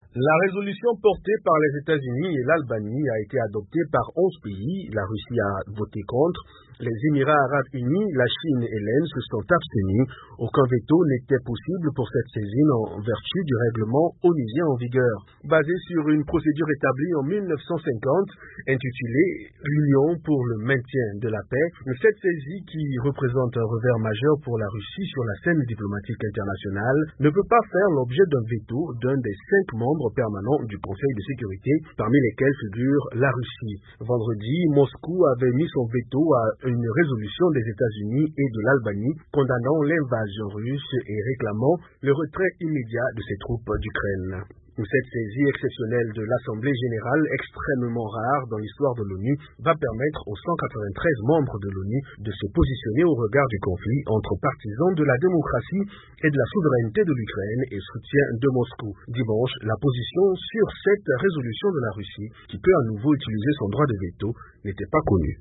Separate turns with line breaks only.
La résolution portée par les États-Unis et l'Albanie a été adoptée par 11 pays. La Russie a voté contre. Les Émirats arabes unis, la Chine et l'Inde se sont abstenus. Aucun veto n'était possible pour cette saisine en vertu du règlement onusien en vigueur. Basé sur une procédure établie en 1950, intitulée l'Union pour le maintien de la paix, cette saisie, qui représente un revers majeur pour la Russie sur la scène diplomatique internationale, ne peut pas faire l'objet d'un veto d'un des 5 membres permanents du Conseil de sécurité, parmi lesquels figure la Russie. Vendredi, Moscou avait mis son veto à une résolution des États-Unis et de l'Albanie condamnant l'invasion russe et réclamant le retrait immédiat de ses troupes d'Ukraine. Cette saisie exceptionnelle de l'Assemblée générale, extrêmement rare dans l'histoire de l'ONU, va permettre aux 193 membres de l'ONU de se positionner au regard du conflit entre partisans de la démocratie et de la souveraineté de l'Ukraine et soutien de Moscou. Dimanche, la position sur cette résolution de la Russie, qui peut à nouveau utiliser son droit de veto, n'était pas connue.